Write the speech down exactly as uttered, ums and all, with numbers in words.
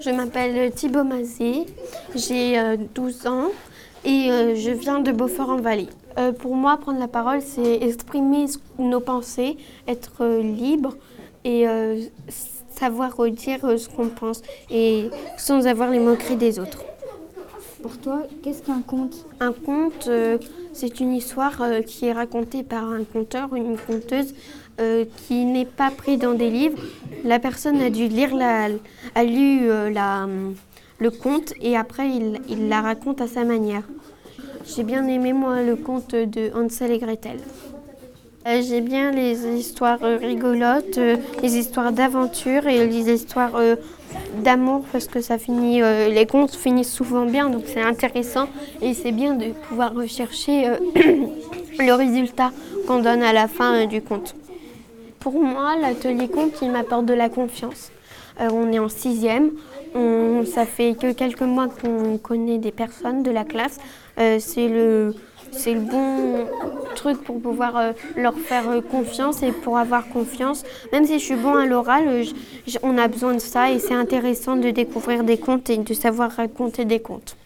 Je m'appelle Thibaut Mazet, j'ai euh, douze ans et euh, je viens de Beaufort-en-Vallée. Euh, pour moi, prendre la parole, c'est exprimer nos pensées, être euh, libre et euh, savoir dire euh, ce qu'on pense et sans avoir les moqueries des autres. Pour toi, qu'est-ce qu'un conte? Un conte, euh, c'est une histoire euh, qui est racontée par un conteur ou une conteuse euh, qui n'est pas pris dans des livres. La personne a dû lire la, a lu euh, la, le conte et après il, il la raconte à sa manière. J'ai bien aimé moi le conte de Hansel et Gretel. Euh, j'ai bien les histoires euh, rigolotes, euh, les histoires d'aventure et les histoires euh, d'amour parce que ça finit, euh, les contes finissent souvent bien, donc c'est intéressant et c'est bien de pouvoir rechercher euh, le résultat qu'on donne à la fin euh, du conte. Pour moi, l'atelier conte, il m'apporte de la confiance. Euh, on est en sixième, on, ça fait que quelques mois qu'on connaît des personnes de la classe. Euh, c'est le, c'est le bon truc pour pouvoir euh, leur faire euh, confiance et pour avoir confiance. Même si je suis bon à l'oral, euh, j- j- on a besoin de ça et c'est intéressant de découvrir des contes et de savoir raconter des contes.